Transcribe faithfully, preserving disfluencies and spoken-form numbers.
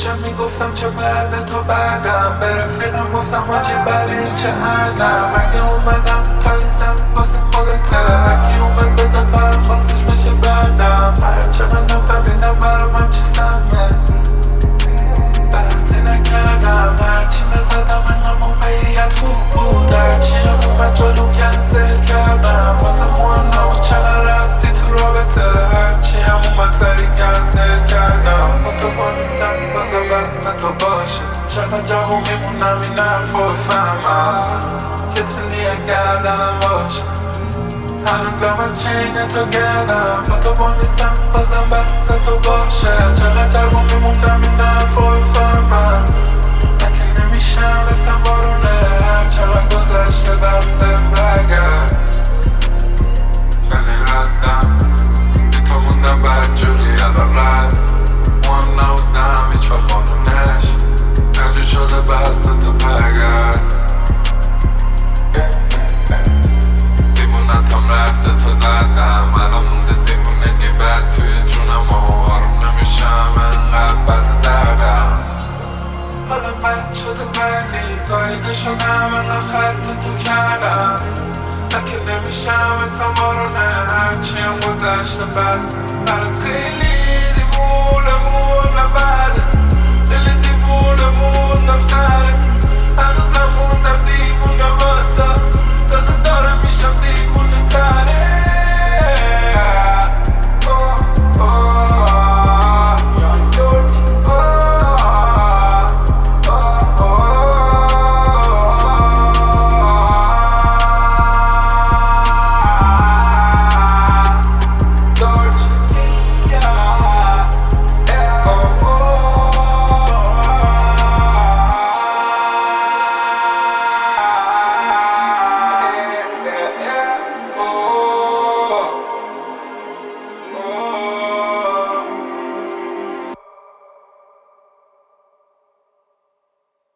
گوشم میگفتم چه بعد تو بعدم، به رفیقم گفتم حاجی برای چه علم. اگه اومدم تا این سمت واسه خودته، هرکی اومد به تا تا خواستش بشه بعدم. هر چقدر نفهمیدم برام هم چی سمه، بحثی نکردم. هرچی نزدم انقدر موقعیت خوب بود، هرچی هم اومد جلوم کنسل کردم. واسه مهم نبود چقدر رفتی تو رابطه، هرچی هم اومد سری کنسل کردم. با تو با نیستم بازم بحث تو باشه، چقدر جواب میمونم این حرف رو بفهمم. کسی نیه گردنم باشه، هنوزم از چین تو گردم. با تو با نیستم بازم بحث تو باشه، چقدر جواب میمونم این حرف رو بفهمم. اگه نمیشم رسم بارونه، هر چقدر گذشته بسته برگرد. خیلی ردم بی تو موندم بدجوری الان رد، مهم نبودم هیچ وقت خانونش، اینجور شده بسته تو برگرد. دیوونتم رد تو زدم، الان مونده دیوونگی بد توی جونم و آروم نمیشم انقدر بد دردم. حالا بد شده بندی قایده شدم، انقدر خط تو کردم. اگه نمیشم مثل بارونه، هرچی هم گذشته بس برات خیلی